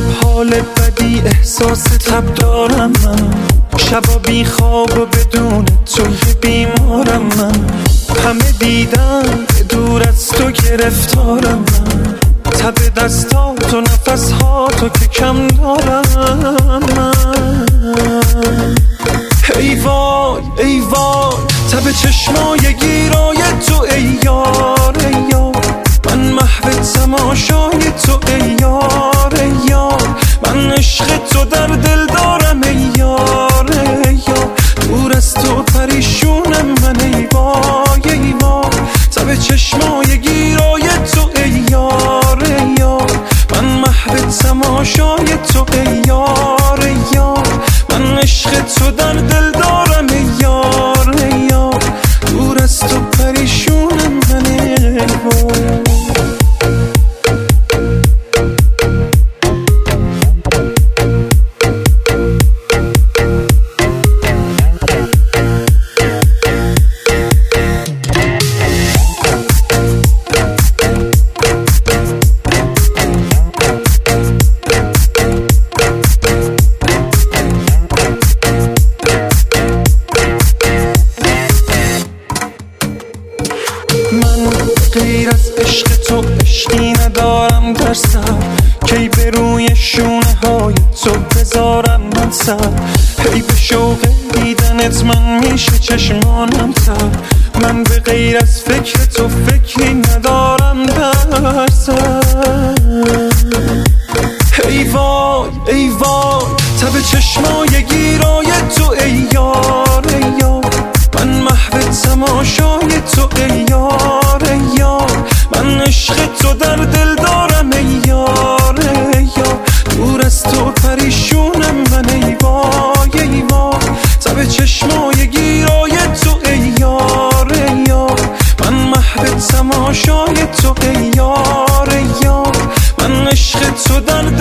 حال بدی احساس تب دارم من، شبا بی خواب و بدون توی بیمارم من. همه دیدن دور از تو گرفتارم من، تب دستات و نفسهاتو که کم دارم من. ای وای ای وای تب چشمای گیرای تو ای یار ای یار، من محو تماشای تو ای یار ای یار، من عشق تو در دل دارم ای یار ای یار، دور از تو پریشونم من ای وای ای وای، تب چشمای گیرای تو ای یار ای یار، من محو تماشای تو ای یار ای یار، من عشق تو در دل دارم ای یار ای یار، دور از تو پریشونم من ای وای. من غیر از عشق تو عشقی ندارم در سر، کی به روی شونه های تو بذارم من سر، هی به شوق دیدنت من میشه چشمانم تر، من به غیر از فکر تو فکری ندارم در سر. ای وای ای وای تب چشمای گیرای تو ای یار ای یار، من محو تماشای تو ای یار ای یار، من عشق تو در دل دارم ای یار ای یار، دور از تو پریشونم من ای وای ای وای، تب چشمای گیرای تو ای یار ای یار، من محو تماشای تو ای یار ای یار، من عشق تو در